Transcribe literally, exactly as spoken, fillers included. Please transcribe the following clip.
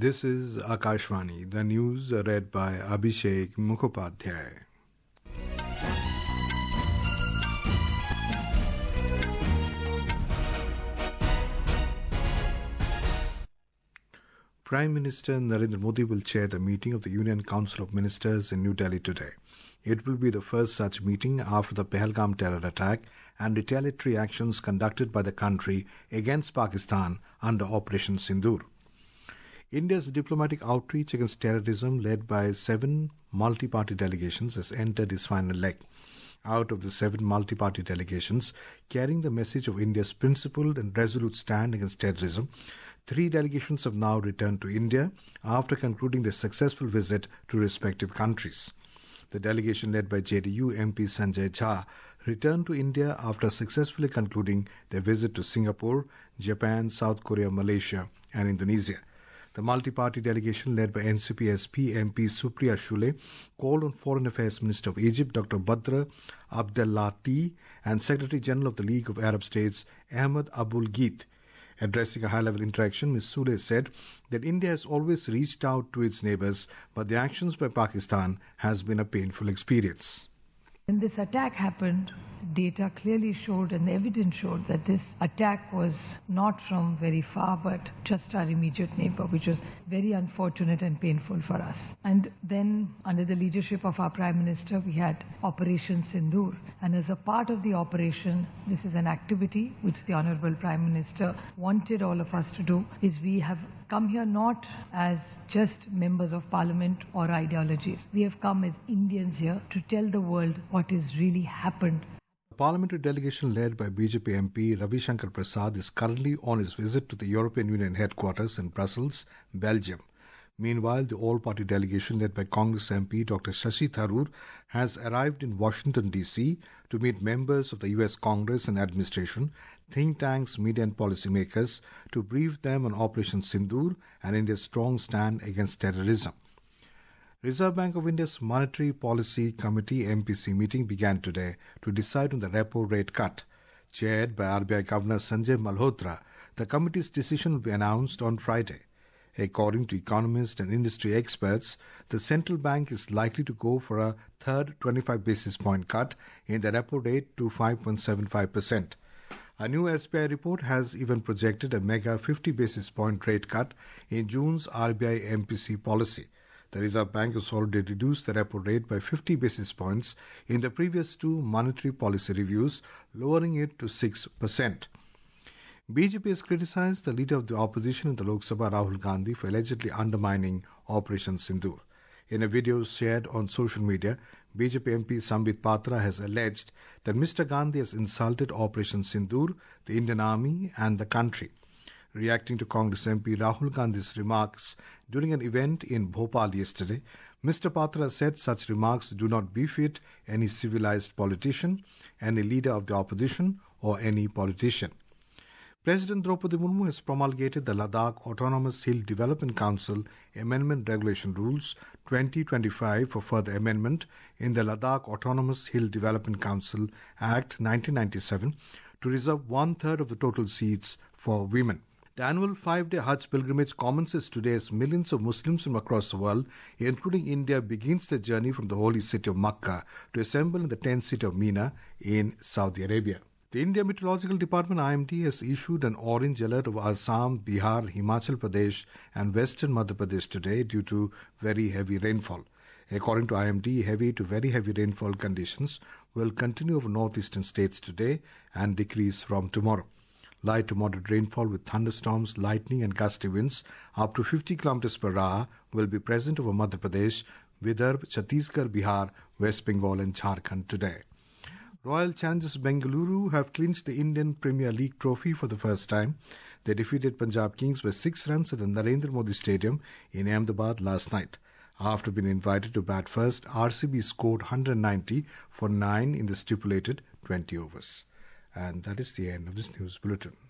This is Akashvani, the news read by Abhishek Mukhopadhyay. Prime Minister Narendra Modi will chair the meeting of the Union Council of Ministers in New Delhi today. It will be the first such meeting after the Pahalgam terror attack and retaliatory actions conducted by the country against Pakistan under Operation Sindoor. India's diplomatic outreach against terrorism, led by seven multi-party delegations, has entered its final leg. Out of the seven multi-party delegations carrying the message of India's principled and resolute stand against terrorism, three delegations have now returned to India after concluding their successful visit to respective countries. The delegation led by J D U M P Sanjay Jha returned to India after successfully concluding their visit to Singapore, Japan, South Korea, Malaysia and Indonesia. The multi-party delegation led by N C P S P M P Supriya Shule called on Foreign Affairs Minister of Egypt Doctor Badr Abdelati and Secretary General of the League of Arab States Ahmed Abul Gheit. Addressing a high-level interaction, Miz Sule said that India has always reached out to its neighbours, but the actions by Pakistan has been a painful experience. When this attack happened, data clearly showed and the evidence showed that this attack was not from very far but just our immediate neighbor, which was very unfortunate and painful for us. And then under the leadership of our Prime Minister, we had Operation Sindoor. And as a part of the operation, this is an activity which the Honorable Prime Minister wanted all of us to do, is we have come here not as just members of parliament or ideologies. We have come as Indians here to tell the world what has really happened. The parliamentary delegation led by B J P M P Ravi Shankar Prasad is currently on his visit to the European Union headquarters in Brussels, Belgium. Meanwhile, the all-party delegation led by Congress M P Doctor Shashi Tharoor has arrived in Washington, D C to meet members of the U S Congress and administration, think tanks, media and policymakers to brief them on Operation Sindoor and India's strong stand against terrorism. Reserve Bank of India's Monetary Policy Committee M P C meeting began today to decide on the repo rate cut. Chaired by R B I Governor Sanjay Malhotra, the committee's decision will be announced on Friday. According to economists and industry experts, the central bank is likely to go for a third twenty-five basis point cut in the repo rate to five point seven five percent. A new S B I report has even projected a mega fifty basis point rate cut in June's R B I M P C policy. The Reserve Bank has already reduced the repo rate by fifty basis points in the previous two monetary policy reviews, lowering it to six percent. B J P has criticized the leader of the opposition in the Lok Sabha, Rahul Gandhi, for allegedly undermining Operation Sindoor. In a video shared on social media, B J P M P Sambit Patra has alleged that Mister Gandhi has insulted Operation Sindoor, the Indian Army and the country. Reacting to Congress M P Rahul Gandhi's remarks during an event in Bhopal yesterday, Mister Patra said such remarks do not befit any civilized politician, any leader of the opposition or any politician. President Draupadi Murmu has promulgated the Ladakh Autonomous Hill Development Council Amendment Regulation Rules twenty twenty-five for further amendment in the Ladakh Autonomous Hill Development Council Act nineteen ninety-seven to reserve one-third of the total seats for women. The annual five-day Hajj pilgrimage commences today as millions of Muslims from across the world, including India, begins their journey from the holy city of Makkah to assemble in the tent city of Mina in Saudi Arabia. The India Meteorological Department I M D has issued an orange alert over Assam, Bihar, Himachal Pradesh and western Madhya Pradesh today due to very heavy rainfall. According to I M D, heavy to very heavy rainfall conditions will continue over northeastern states today and decrease from tomorrow. Light to moderate rainfall with thunderstorms, lightning and gusty winds up to fifty kilometers per hour will be present over Madhya Pradesh, Vidarbha, Chhattisgarh, Bihar, West Bengal and Jharkhand today. Royal Challengers Bengaluru have clinched the Indian Premier League trophy for the first time. They defeated Punjab Kings by six runs at the Narendra Modi Stadium in Ahmedabad last night. After being invited to bat first, R C B scored one hundred ninety for nine in the stipulated twenty overs. And that is the end of this news bulletin.